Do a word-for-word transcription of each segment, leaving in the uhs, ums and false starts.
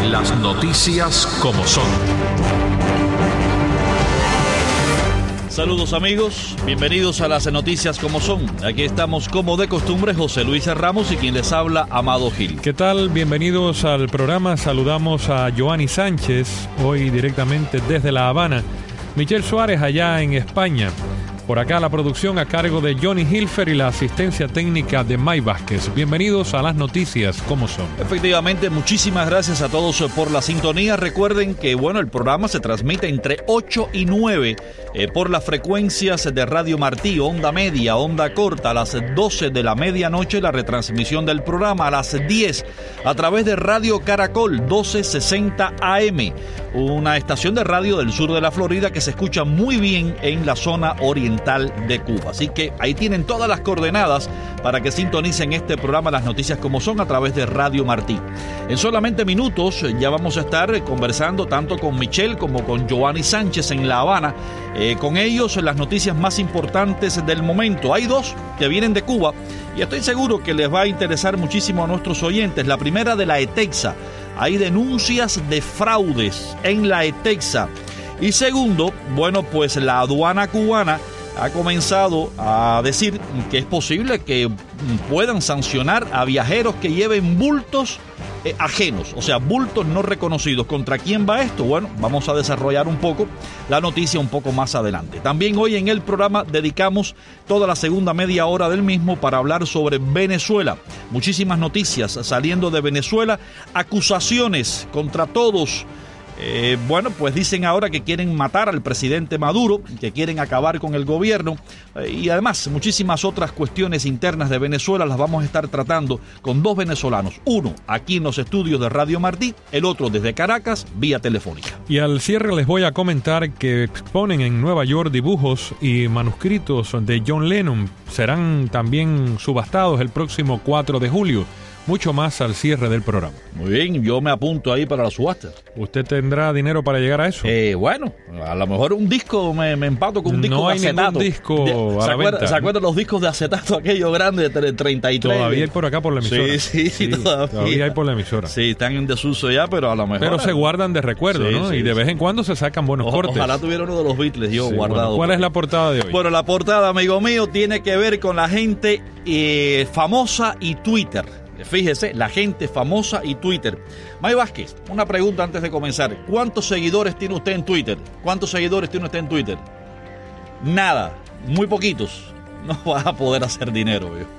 Las noticias como son. Saludos amigos, bienvenidos a las noticias como son. Aquí estamos como de costumbre, José Luis Ramos y quien les habla, Amado Gil. ¿Qué tal? Bienvenidos al programa. Saludamos a Joanny Sánchez, hoy directamente desde La Habana. Michelle Suárez allá en España. Por acá la producción a cargo de Johnny Hilfer y la asistencia técnica de May Vázquez. Bienvenidos a las noticias como son. Efectivamente, muchísimas gracias a todos por la sintonía. Recuerden que bueno, el programa se transmite entre ocho y nueve eh, por las frecuencias de Radio Martí, onda media, onda corta, a las doce de la medianoche la retransmisión del programa, a las diez a través de Radio Caracol doce sesenta A M, una estación de radio del sur de la Florida que se escucha muy bien en la zona oriental de Cuba. Así que ahí tienen todas las coordenadas para que sintonicen este programa Las Noticias como son a través de Radio Martí. En solamente minutos ya vamos a estar conversando tanto con Michelle como con Joanny Sánchez en La Habana. Eh, con ellos las noticias más importantes del momento. Hay dos que vienen de Cuba y estoy seguro que les va a interesar muchísimo a nuestros oyentes. La primera de la ETEXA. Hay denuncias de fraudes en la ETEXA. Y segundo, bueno, pues la aduana cubana ha comenzado a decir que es posible que puedan sancionar a viajeros que lleven bultos eh, ajenos, o sea, bultos no reconocidos. ¿Contra quién va esto? Bueno, vamos a desarrollar un poco la noticia un poco más adelante. También hoy en el programa dedicamos toda la segunda media hora del mismo para hablar sobre Venezuela. Muchísimas noticias saliendo de Venezuela, acusaciones contra todos. Eh, bueno, pues dicen ahora que quieren matar al presidente Maduro, que quieren acabar con el gobierno eh, y además muchísimas otras cuestiones internas de Venezuela las vamos a estar tratando con dos venezolanos. Uno aquí en los estudios de Radio Martí, el otro desde Caracas, vía telefónica. Y al cierre les voy a comentar que exponen en Nueva York dibujos y manuscritos de John Lennon. Serán también subastados el próximo cuatro de julio. Mucho más al cierre del programa. Muy bien, yo me apunto ahí para la subasta. ¿Usted tendrá dinero para llegar a eso? Eh, bueno, a lo mejor un disco, me, me empato con un disco no de hay acetato. Ningún disco de, a ¿se, la acuerda, venta? ¿Se acuerdan los discos de acetato aquellos grandes de treinta y tres? Todavía hay por acá por la emisora. Sí, sí, sí, todavía. Todavía hay por la emisora. Sí, están en desuso ya, pero a lo mejor... Pero se guardan de recuerdo, sí, ¿no? Sí, y de sí. vez en cuando se sacan buenos o, cortes. Ojalá tuviera uno de los Beatles yo sí, guardado. Bueno, ¿cuál es la portada de hoy? Bueno, la portada, amigo mío, tiene que ver con la gente eh, famosa y Twitter. Fíjese, la gente famosa y Twitter. May Vázquez, una pregunta antes de comenzar. ¿Cuántos seguidores tiene usted en Twitter? ¿Cuántos seguidores tiene usted en Twitter? Nada, muy poquitos. No vas a poder hacer dinero, viejo.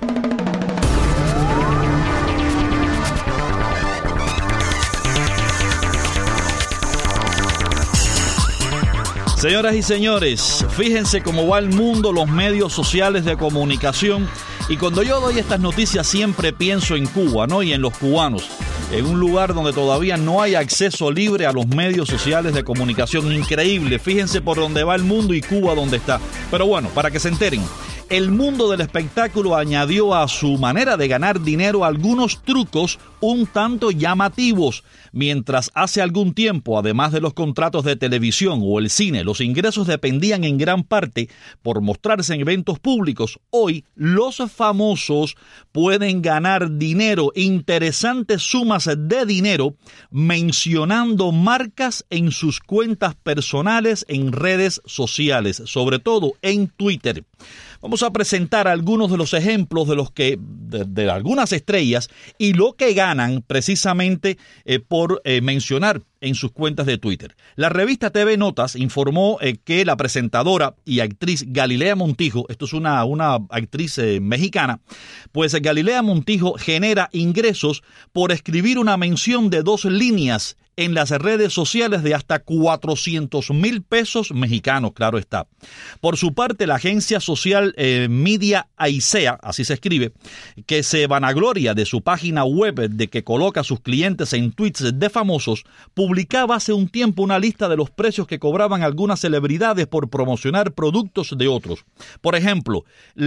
Señoras y señores, fíjense cómo va el mundo, los medios sociales de comunicación. Y cuando yo doy estas noticias siempre pienso en Cuba, ¿no? Y en los cubanos, en un lugar donde todavía no hay acceso libre a los medios sociales de comunicación. Increíble, fíjense por dónde va el mundo y Cuba dónde está. Pero bueno, para que se enteren, el mundo del espectáculo añadió a su manera de ganar dinero algunos trucos un tanto llamativos. Mientras hace algún tiempo, además de los contratos de televisión o el cine, los ingresos dependían en gran parte por mostrarse en eventos públicos, hoy los famosos pueden ganar dinero, interesantes sumas de dinero, mencionando marcas en sus cuentas personales en redes sociales, sobre todo en Twitter. Vamos a presentar algunos de los ejemplos de los que de, de algunas estrellas y lo que ganan precisamente eh, por eh, mencionar en sus cuentas de Twitter. La revista T V Notas informó eh, que la presentadora y actriz Galilea Montijo, esto es una, una actriz eh, mexicana, pues Galilea Montijo genera ingresos por escribir una mención de dos líneas en las redes sociales de hasta cuatrocientos mil pesos mexicanos, claro está. Por su parte, la agencia social eh, Media Aisea, así se escribe, que se vanagloria de su página web de que coloca a sus clientes en tweets de famosos, publicaba hace un tiempo una lista de los precios que cobraban algunas celebridades por promocionar productos de otros. Por ejemplo,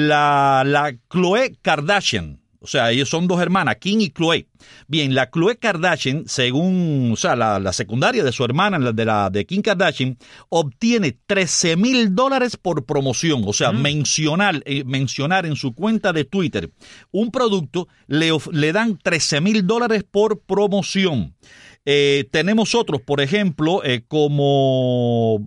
la, la Khloe Kardashian. O sea, ellos son dos hermanas, Kim y Khloe. Bien, la Khloe Kardashian, según, o sea, la, la secundaria de su hermana, la de la de Kim Kardashian, obtiene trece mil dólares por promoción. O sea, mm. mencionar, eh, mencionar en su cuenta de Twitter un producto, le, le dan trece mil dólares por promoción. Eh, tenemos otros, por ejemplo, eh, como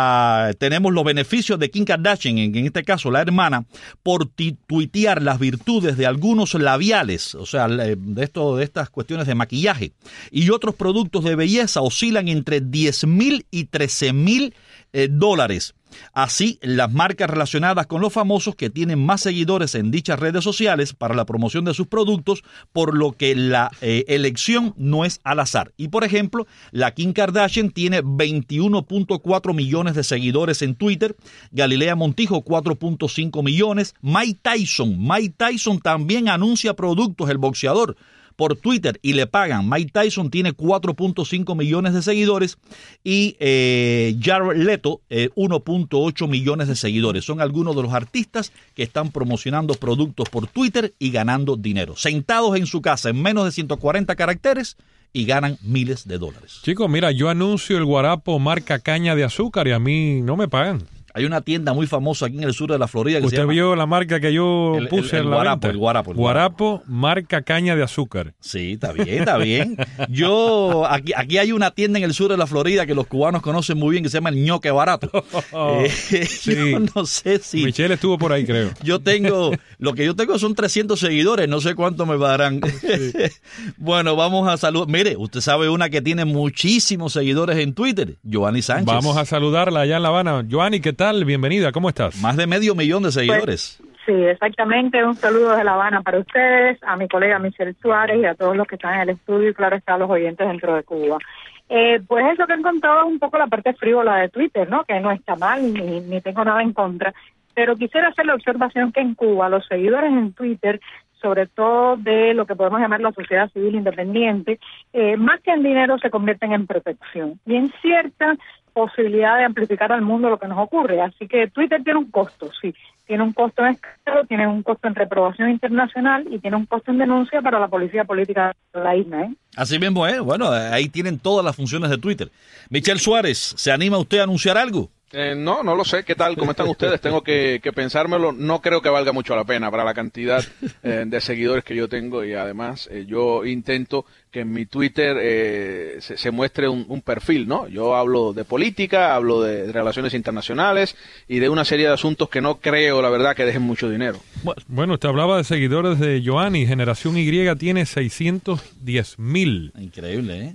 la tenemos los beneficios de Kim Kardashian, en, en este caso la hermana, por ti, tuitear las virtudes de algunos labiales, o sea, de, esto, de estas cuestiones de maquillaje, y otros productos de belleza oscilan entre diez mil y trece mil eh, dólares. Así, las marcas relacionadas con los famosos que tienen más seguidores en dichas redes sociales para la promoción de sus productos, por lo que la eh, elección no es al azar. Y, por ejemplo, la Kim Kardashian tiene veintiuno punto cuatro millones de seguidores en Twitter, Galilea Montijo cuatro punto cinco millones, Mike Tyson, Mike Tyson también anuncia productos, el boxeador, por Twitter y le pagan. Mike Tyson tiene cuatro punto cinco millones de seguidores y eh, Jared Leto eh, uno punto ocho millones de seguidores. Son algunos de los artistas que están promocionando productos por Twitter y ganando dinero. Sentados en su casa en menos de ciento cuarenta caracteres y ganan miles de dólares. Chicos, mira, yo anuncio el guarapo marca caña de azúcar y a mí no me pagan. Hay una tienda muy famosa aquí en el sur de la Florida que Usted se llama... vio la marca que yo el, puse el, el en la guarapo, venta. el guarapo, el guarapo. guarapo. Marca caña de azúcar. Sí, está bien, está bien. Yo, aquí, aquí hay una tienda en el sur de la Florida que los cubanos conocen muy bien que se llama el ñoque barato. Oh, eh, sí. Yo no sé si... Michelle estuvo por ahí, creo. Yo tengo, lo que yo tengo son trescientos seguidores, no sé cuánto me darán. Sí. Bueno, vamos a saludar. Mire, usted sabe una que tiene muchísimos seguidores en Twitter, Joanny Sánchez. Vamos a saludarla allá en La Habana. Joanny, ¿qué tal? Bienvenida, ¿cómo estás? Más de medio millón de seguidores. Pues, sí, exactamente. Un saludo de La Habana para ustedes, a mi colega Michelle Suárez y a todos los que están en el estudio y claro está a los oyentes dentro de Cuba. Eh, pues eso que he contado es un poco la parte frívola de Twitter, ¿no? Que no está mal ni, ni tengo nada en contra. Pero quisiera hacer la observación que en Cuba los seguidores en Twitter, sobre todo de lo que podemos llamar la sociedad civil independiente, eh, más que en dinero se convierten en protección y en cierta posibilidad de amplificar al mundo lo que nos ocurre. Así que Twitter tiene un costo, sí, tiene un costo en escándalo, tiene un costo en reprobación internacional y tiene un costo en denuncia para la policía política de la isla, ¿eh? Así mismo es, bueno, ahí tienen todas las funciones de Twitter. Michelle Suárez, ¿se anima usted a anunciar algo? Eh, no, no lo sé. ¿Qué tal? ¿Cómo están ustedes? Tengo que, que pensármelo. No creo que valga mucho la pena para la cantidad eh, de seguidores que yo tengo y además eh, yo intento que en mi Twitter eh, se, se muestre un, un perfil, ¿no? Yo hablo de política, hablo de, de relaciones internacionales y de una serie de asuntos que no creo, la verdad, que dejen mucho dinero. Bueno, usted hablaba de seguidores de Joanny. Generación Y tiene seiscientos diez mil. Increíble, ¿eh?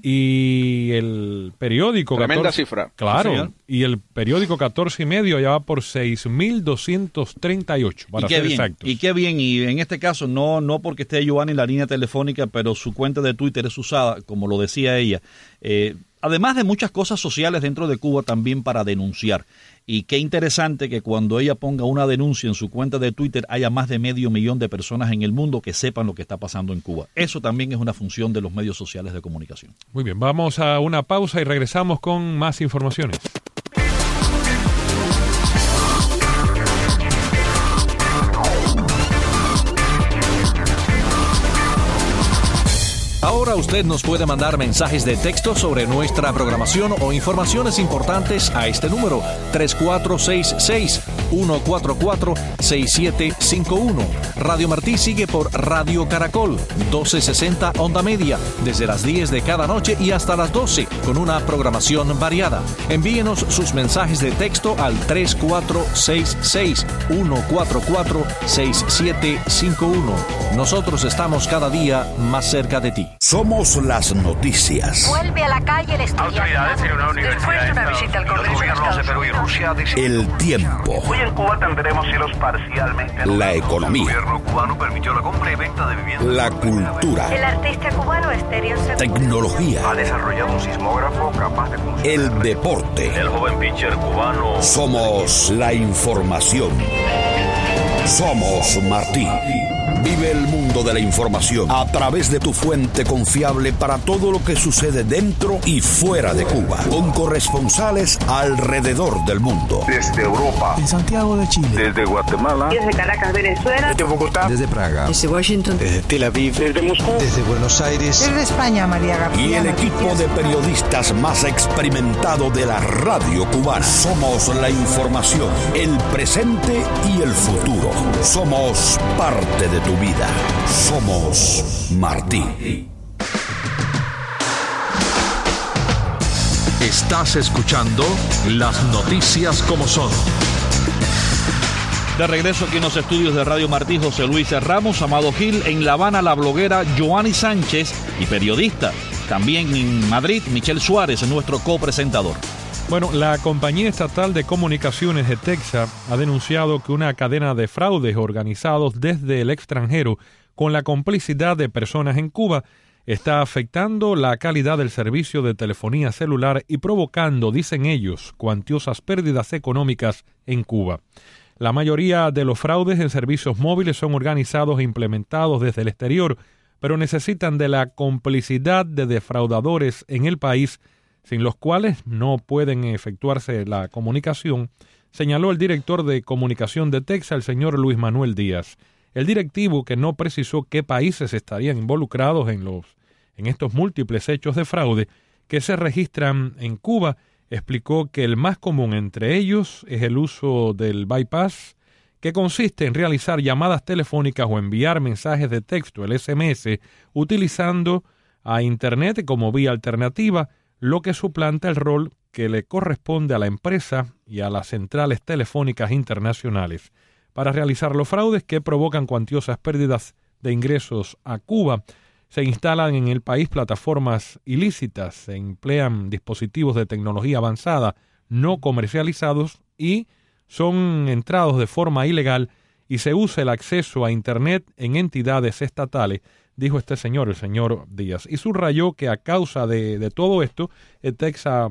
Y el periódico... Tremenda catorce, cifra. Claro, sí, y el periódico catorce y medio ya va por seis mil doscientos treinta y ocho, para y qué ser bien, exactos. Y qué bien, y en este caso no, no porque esté Joanny en la línea telefónica, pero su cuenta de Twitter es usada, como lo decía ella, eh, además de muchas cosas sociales dentro de Cuba también para denunciar. Y qué interesante que cuando ella ponga una denuncia en su cuenta de Twitter haya más de medio millón de personas en el mundo que sepan lo que está pasando en Cuba. Eso también es una función de los medios sociales de comunicación. Muy bien, vamos a una pausa y regresamos con más informaciones. Ahora usted nos puede mandar mensajes de texto sobre nuestra programación o informaciones importantes a este número tres cuatro seis seis, uno cuatro cuatro, seis siete cinco uno. Radio Martí sigue por Radio Caracol, doce sesenta onda media, desde las diez de cada noche y hasta las doce, con una programación variada. Envíenos sus mensajes de texto al tres cuatro seis seis, uno cuatro cuatro, seis siete cinco uno. Nosotros estamos cada día más cerca de ti. Somos las noticias. Vuelve a la calle el estudiante. Autoridades en una universidad. Después de una visita al Congreso de Estados de Perú y Rusia dicen... El tiempo. Hoy en Cuba tendremos cielos parcialmente... La economía. El gobierno cubano permitió la compra y venta de viviendas... La cultura. El artista cubano Estéreo Segundo Tecnología. Ha desarrollado un sismógrafo capaz de funcionar. El deporte. El joven pitcher cubano... Somos la información. Somos Martí. Vive el mundo de la información a través de tu fuente confiable para todo lo que sucede dentro y fuera de Cuba, con corresponsales alrededor del mundo. Desde Europa. En Santiago de Chile. Desde Guatemala. Desde Caracas, Venezuela. Desde Bogotá. Desde Praga. Desde Washington. Desde Tel Aviv. Desde Moscú. Desde Buenos Aires. Desde España, María García. Y el equipo de periodistas más experimentado de la radio cubana. Somos la información, el presente y el futuro. Somos parte de tu vida. Somos Martí. Estás escuchando Las Noticias como Son. De regreso aquí en los estudios de Radio Martí, José Luis Ramos, Amado Gil, en La Habana la bloguera Joanny Sánchez y periodista. También en Madrid, Michelle Suárez, nuestro copresentador. Bueno, la compañía estatal de comunicaciones de Texas ha denunciado que una cadena de fraudes organizados desde el extranjero con la complicidad de personas en Cuba está afectando la calidad del servicio de telefonía celular y provocando, dicen ellos, cuantiosas pérdidas económicas en Cuba. La mayoría de los fraudes en servicios móviles son organizados e implementados desde el exterior, pero necesitan de la complicidad de defraudadores en el país, sin los cuales no pueden efectuarse la comunicación, señaló el director de comunicación de Texas, el señor Luis Manuel Díaz. El directivo, que no precisó qué países estarían involucrados en, los, en estos múltiples hechos de fraude que se registran en Cuba, explicó que el más común entre ellos es el uso del bypass, que consiste en realizar llamadas telefónicas o enviar mensajes de texto, el ese eme ese, utilizando a Internet como vía alternativa, lo que suplanta el rol que le corresponde a la empresa y a las centrales telefónicas internacionales. Para realizar los fraudes que provocan cuantiosas pérdidas de ingresos a Cuba, se instalan en el país plataformas ilícitas, se emplean dispositivos de tecnología avanzada no comercializados y son entrados de forma ilegal y se usa el acceso a Internet en entidades estatales, dijo este señor, el señor Díaz. Y subrayó que a causa de, de todo esto, el Texas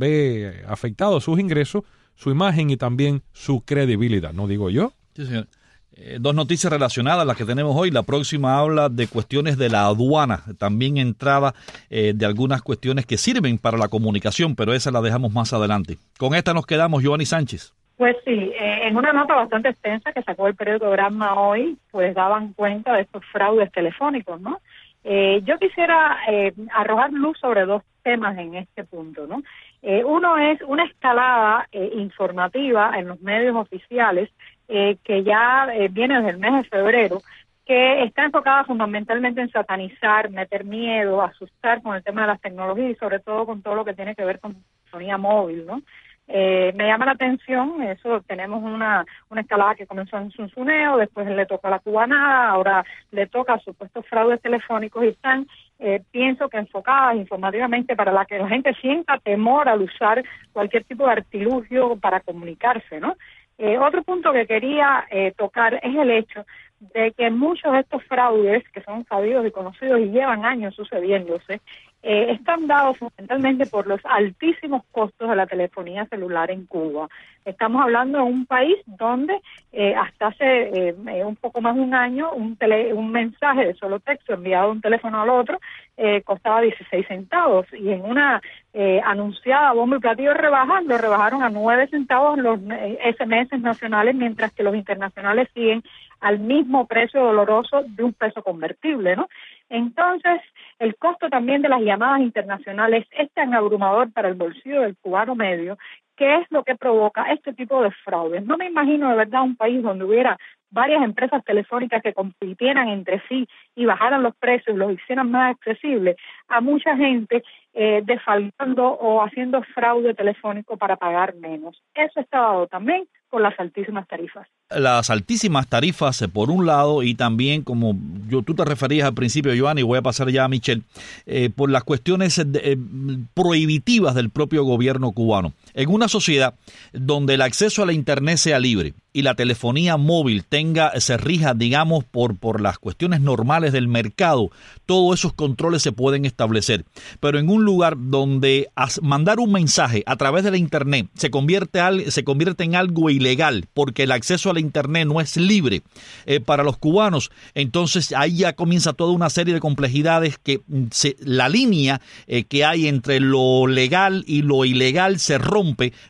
ve afectados sus ingresos, su imagen y también su credibilidad, ¿no digo yo? Sí, señor. Eh, dos noticias relacionadas, las que tenemos hoy. La próxima habla de cuestiones de la aduana, también entrada eh, de algunas cuestiones que sirven para la comunicación, pero esa la dejamos más adelante. Con esta nos quedamos, Joanny Sánchez. Pues sí, eh, en una nota bastante extensa que sacó el periódico Granma hoy, pues daban cuenta de estos fraudes telefónicos, ¿no? Eh, yo quisiera eh, arrojar luz sobre dos temas en este punto, ¿no? Eh, uno es una escalada eh, informativa en los medios oficiales eh, que ya eh, viene desde el mes de febrero, que está enfocada fundamentalmente en satanizar, meter miedo, asustar con el tema de las tecnologías y sobre todo con todo lo que tiene que ver con telefonía móvil, ¿no? Eh, me llama la atención, eso, tenemos una una escalada que comenzó en Zunzuneo, después le toca a la cubanada, ahora le toca a supuestos fraudes telefónicos y están, eh, pienso que enfocadas informativamente para la que la gente sienta temor al usar cualquier tipo de artilugio para comunicarse, ¿no? Eh, otro punto que quería eh, tocar es el hecho de que muchos de estos fraudes, que son sabidos y conocidos y llevan años sucediéndose, eh, están dados fundamentalmente por los altísimos costos de la telefonía celular en Cuba. Estamos hablando de un país donde eh, hasta hace eh, un poco más de un año un, tele, un mensaje de solo texto enviado de un teléfono al otro eh, costaba dieciséis centavos y en una eh, anunciada bomba y platillo rebaja lo rebajaron a nueve centavos los eh, ese eme ese nacionales, mientras que los internacionales siguen al mismo precio doloroso de un peso convertible, ¿no? Entonces, el costo también de las llamadas internacionales es tan abrumador para el bolsillo del cubano medio, que es lo que provoca este tipo de fraudes. No me imagino de verdad un país donde hubiera varias empresas telefónicas que compitieran entre sí y bajaran los precios, los hicieran más accesibles a mucha gente eh, defalcando o haciendo fraude telefónico para pagar menos. Eso está dado también con las altísimas tarifas. Las altísimas tarifas, eh, por un lado, y también, como yo tú te referías al principio, Joanny, y voy a pasar ya a Michelle, eh, por las cuestiones de, eh, prohibitivas del propio gobierno cubano. En una sociedad donde el acceso a la Internet sea libre y la telefonía móvil tenga, se rija, digamos, por, por las cuestiones normales del mercado, todos esos controles se pueden establecer. Pero en un lugar donde as, mandar un mensaje a través de la Internet se convierte, al, se convierte en algo ilegal porque el acceso a la Internet no es libre eh, para los cubanos, entonces ahí ya comienza toda una serie de complejidades que se, la línea eh, que hay entre lo legal y lo ilegal se rompe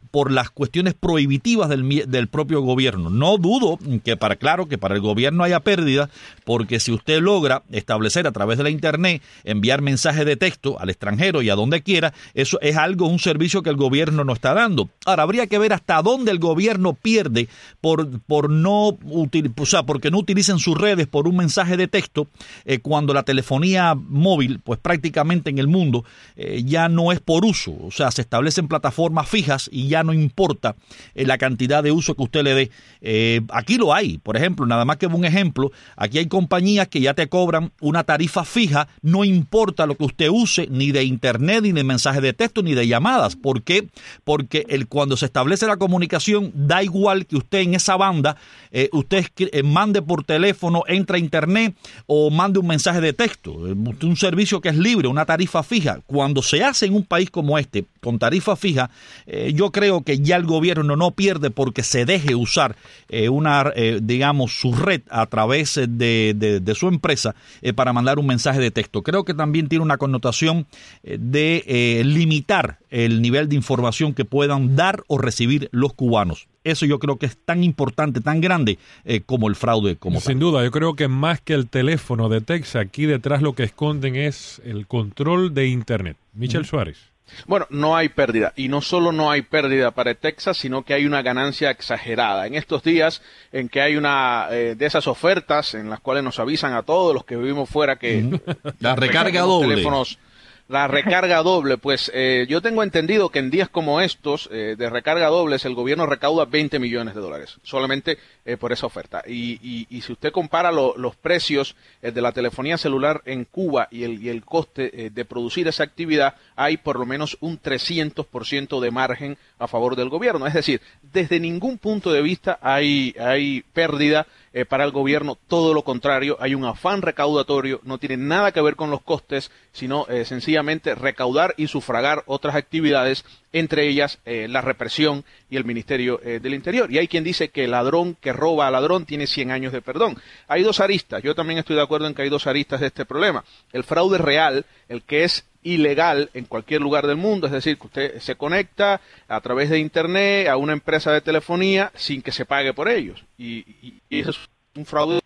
por las cuestiones prohibitivas del, del propio gobierno. No dudo que para, claro, que para el gobierno haya pérdida, porque si usted logra establecer a través de la internet, enviar mensajes de texto al extranjero y a donde quiera, eso es algo, un servicio que el gobierno no está dando. Ahora, habría que ver hasta dónde el gobierno pierde por, por no util, o sea, porque no utilicen sus redes por un mensaje de texto, eh, cuando la telefonía móvil, pues prácticamente en el mundo, eh, ya no es por uso. O sea, se establecen plataformas fijas y ya no importa eh, la cantidad de uso que usted le dé. Eh, aquí lo hay, por ejemplo, nada más que un ejemplo, aquí hay compañías que ya te cobran una tarifa fija, no importa lo que usted use, ni de internet, ni de mensajes de texto, ni de llamadas. ¿Por qué? Porque el, cuando se establece la comunicación, da igual que usted en esa banda, eh, usted eh, mande por teléfono, entra a internet o mande un mensaje de texto. Un servicio que es libre, una tarifa fija. Cuando se hace en un país como este, con tarifa fija, eh, yo creo que ya el gobierno no pierde porque se deje usar eh, una, eh, digamos, su red a través de, de, de su empresa eh, para mandar un mensaje de texto. Creo que también tiene una connotación eh, de eh, limitar el nivel de información que puedan dar o recibir los cubanos. Eso yo creo que es tan importante, tan grande eh, como el fraude. Como Sin tal. duda, yo creo que más que el teléfono de Texas, aquí detrás lo que esconden es el control de Internet. Michel uh-huh. Suárez. Bueno, no hay pérdida, y no solo no hay pérdida para Texas, sino que hay una ganancia exagerada. En estos días en que hay una eh, de esas ofertas en las cuales nos avisan a todos los que vivimos fuera que la recarga doble. Teléfonos, la recarga doble, pues eh, yo tengo entendido que en días como estos eh, de recarga dobles el gobierno recauda veinte millones de dólares solamente eh, por esa oferta. Y, y, y si usted compara lo, los precios eh, de la telefonía celular en Cuba y el, y el coste eh, de producir esa actividad, hay por lo menos un trescientos por ciento de margen a favor del gobierno. Es decir, desde ningún punto de vista hay, hay pérdida eh, para el gobierno, todo lo contrario, hay un afán recaudatorio, no tiene nada que ver con los costes, sino eh, sencillamente recaudar y sufragar otras actividades, entre ellas eh, la represión y el Ministerio eh, del Interior. Y hay quien dice que el ladrón que roba a ladrón tiene cien años de perdón. Hay dos aristas, yo también estoy de acuerdo en que hay dos aristas de este problema. El fraude real, el que es ilegal en cualquier lugar del mundo, es decir, que usted se conecta a través de internet a una empresa de telefonía sin que se pague por ellos. Y, y, y eso es un fraude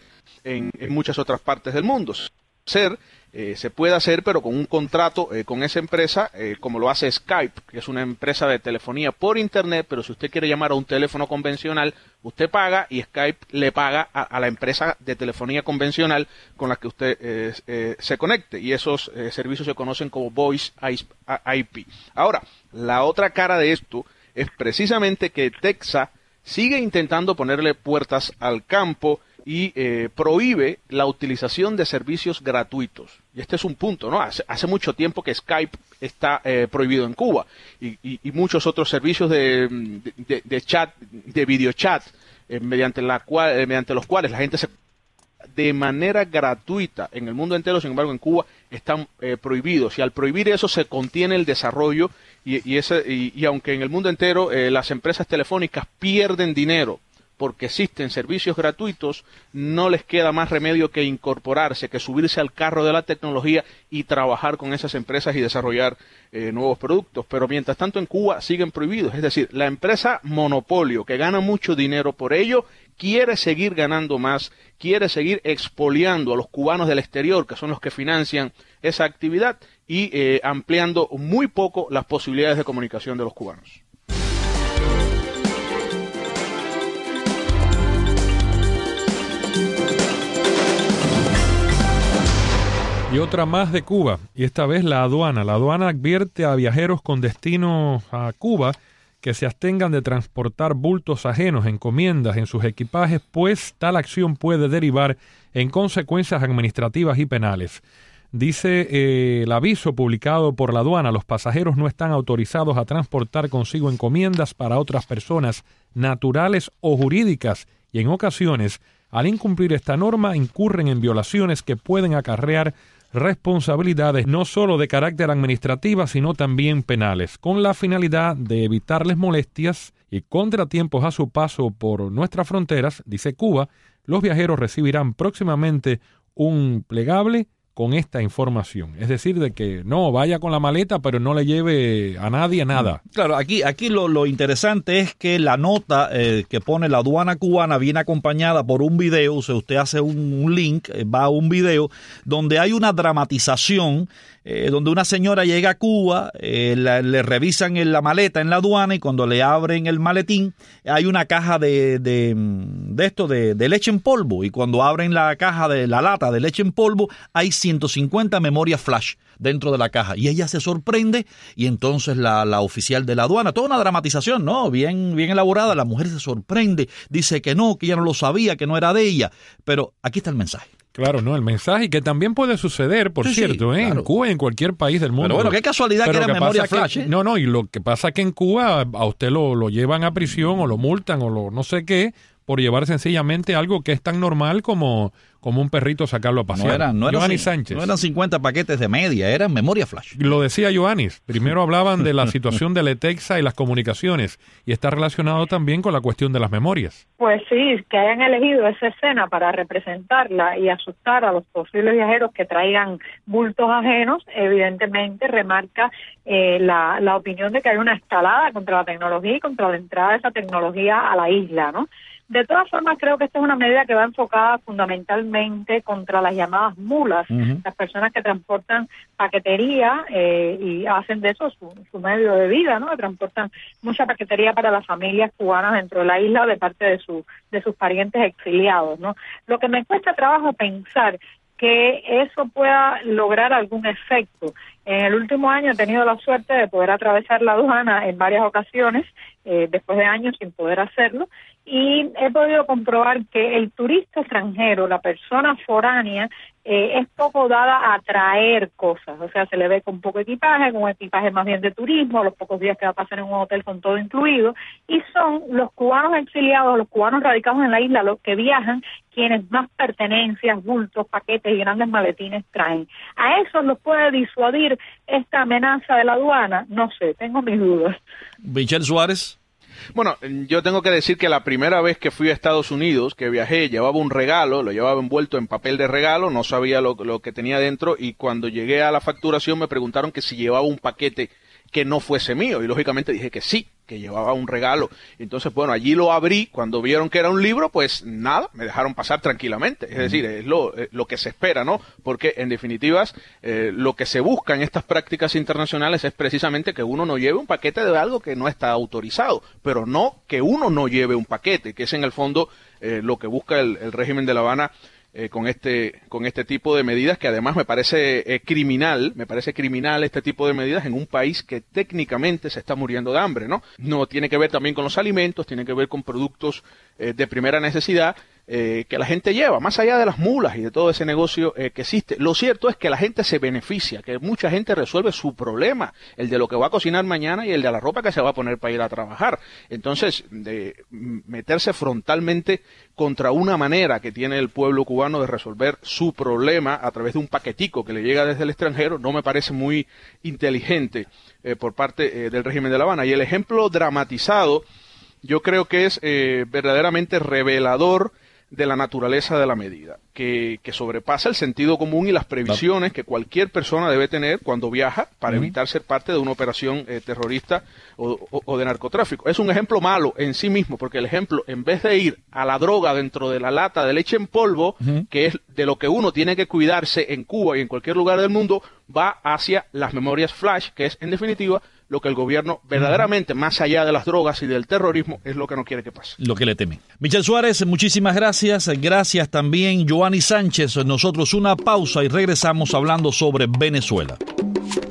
en, en muchas otras partes del mundo. Ser, eh, se puede hacer, pero con un contrato eh, con esa empresa, eh, como lo hace Skype, que es una empresa de telefonía por internet, pero si usted quiere llamar a un teléfono convencional, usted paga y Skype le paga a, a la empresa de telefonía convencional con la que usted eh, eh, se conecte, y esos eh, servicios se conocen como Voice I P. Ahora, la otra cara de esto es precisamente que Texas sigue intentando ponerle puertas al campo y eh, prohíbe la utilización de servicios gratuitos. Y este es un punto, ¿no? Hace, hace mucho tiempo que Skype está eh, prohibido en Cuba y, y, y muchos otros servicios de, de, de chat, de videochat, eh, mediante, la cual, eh, mediante los cuales la gente se de manera gratuita en el mundo entero. Sin embargo, en Cuba están eh, prohibidos, y al prohibir eso se contiene el desarrollo y, y, ese, y, y aunque en el mundo entero eh, las empresas telefónicas pierden dinero porque existen servicios gratuitos, no les queda más remedio que incorporarse, que subirse al carro de la tecnología y trabajar con esas empresas y desarrollar eh, nuevos productos. Pero mientras tanto en Cuba siguen prohibidos, es decir, la empresa monopolio que gana mucho dinero por ello quiere seguir ganando más, quiere seguir expoliando a los cubanos del exterior, que son los que financian esa actividad, y eh, ampliando muy poco las posibilidades de comunicación de los cubanos. Y otra más de Cuba, y esta vez la aduana. La aduana advierte a viajeros con destino a Cuba que se abstengan de transportar bultos ajenos, encomiendas en sus equipajes, pues tal acción puede derivar en consecuencias administrativas y penales. Dice eh, el aviso publicado por la aduana: los pasajeros no están autorizados a transportar consigo encomiendas para otras personas naturales o jurídicas, y en ocasiones, al incumplir esta norma, incurren en violaciones que pueden acarrear responsabilidades no solo de carácter administrativa, sino también penales, con la finalidad de evitarles molestias y contratiempos a su paso por nuestras fronteras. Dice Cuba, los viajeros recibirán próximamente un plegable con esta información? Es decir, de que no, vaya con la maleta, pero no le lleve a nadie nada. Claro, aquí, aquí lo, lo interesante es que la nota eh, que pone la aduana cubana viene acompañada por un video. O sea, usted hace un, un link, eh, va a un video donde hay una dramatización, eh, donde una señora llega a Cuba, eh, la, le revisan en la maleta en la aduana y cuando le abren el maletín hay una caja de, de, de esto, de, de leche en polvo, y cuando abren la caja de la lata de leche en polvo hay ciento cincuenta memorias flash dentro de la caja, y ella se sorprende, y entonces la, la oficial de la aduana, toda una dramatización, ¿no? Bien, bien elaborada, la mujer se sorprende, dice que no, que ella no lo sabía, que no era de ella, pero aquí está el mensaje. Claro, no, el mensaje, que también puede suceder, por sí, cierto, sí, ¿eh? claro. En Cuba y en cualquier país del mundo. Pero bueno, qué casualidad Pero que era memoria que, flash. ¿eh? No, no, y lo que pasa es que en Cuba a usted lo, lo llevan a prisión o lo multan o lo no sé qué por llevar sencillamente algo que es tan normal como, como un perrito sacarlo a pasear. No eran, no eran, Yohanis Sánchez. No eran cincuenta paquetes de media, eran memoria flash. Lo decía Yohanis. Primero hablaban de la situación de Letexa y las comunicaciones, y está relacionado también con la cuestión de las memorias. Pues sí, que hayan elegido esa escena para representarla y asustar a los posibles viajeros que traigan bultos ajenos, evidentemente remarca eh, la, la opinión de que hay una escalada contra la tecnología y contra la entrada de esa tecnología a la isla, ¿no? De todas formas, creo que esta es una medida que va enfocada fundamentalmente contra las llamadas mulas, uh-huh. las personas que transportan paquetería eh, y hacen de eso su, su medio de vida, ¿no? Que transportan mucha paquetería para las familias cubanas dentro de la isla de parte de, su, de sus parientes exiliados, ¿no? Lo que me cuesta trabajo pensar que eso pueda lograr algún efecto. En el último año he tenido la suerte de poder atravesar la aduana en varias ocasiones, eh, después de años sin poder hacerlo, y he podido comprobar que el turista extranjero, la persona foránea, eh, es poco dada a traer cosas, o sea, se le ve con poco equipaje, con un equipaje más bien de turismo, los pocos días que va a pasar en un hotel con todo incluido, y son los cubanos exiliados, los cubanos radicados en la isla, los que viajan, quienes más pertenencias, bultos, paquetes y grandes maletines traen. ¿A esos los puede disuadir esta amenaza de la aduana? No sé, tengo mis dudas. Michel Suárez. Bueno, yo tengo que decir que la primera vez que fui a Estados Unidos, que viajé, llevaba un regalo, lo llevaba envuelto en papel de regalo, no sabía lo, lo que tenía dentro, y cuando llegué a la facturación me preguntaron que si llevaba un paquete que no fuese mío, y lógicamente dije que sí, que llevaba un regalo. Entonces, bueno, allí lo abrí, cuando vieron que era un libro, pues nada, me dejaron pasar tranquilamente. Es decir, es lo, lo que se espera, ¿no? Porque, en definitivas, eh, lo que se busca en estas prácticas internacionales es precisamente que uno no lleve un paquete de algo que no está autorizado, pero no que uno no lleve un paquete, que es en el fondo eh, lo que busca el, el régimen de La Habana Eh, con este con este tipo de medidas, que además me parece eh, criminal, me parece criminal este tipo de medidas en un país que técnicamente se está muriendo de hambre, ¿no? No tiene que ver también con los alimentos, tiene que ver con productos eh, de primera necesidad eh, que la gente lleva, más allá de las mulas y de todo ese negocio eh, que existe. Lo cierto es que la gente se beneficia, que mucha gente resuelve su problema, el de lo que va a cocinar mañana y el de la ropa que se va a poner para ir a trabajar. Entonces, de meterse frontalmente contra una manera que tiene el pueblo cubano de resolver su problema a través de un paquetico que le llega desde el extranjero, no me parece muy inteligente eh, por parte eh, del régimen de La Habana. Y el ejemplo dramatizado yo creo que es eh, verdaderamente revelador de la naturaleza de la medida, que, que sobrepasa el sentido común y las previsiones que cualquier persona debe tener cuando viaja para uh-huh. evitar ser parte de una operación eh, terrorista o, o, o de narcotráfico. Es un ejemplo malo en sí mismo, porque el ejemplo, en vez de ir a la droga dentro de la lata de leche en polvo, uh-huh. que es de lo que uno tiene que cuidarse en Cuba y en cualquier lugar del mundo, va hacia las memorias flash, que es, en definitiva, lo que el gobierno verdaderamente, más allá de las drogas y del terrorismo, es lo que no quiere que pase. Lo que le teme. Michel Suárez, muchísimas gracias. Gracias también, Yohanis Sánchez. Nosotros una pausa y regresamos hablando sobre Venezuela.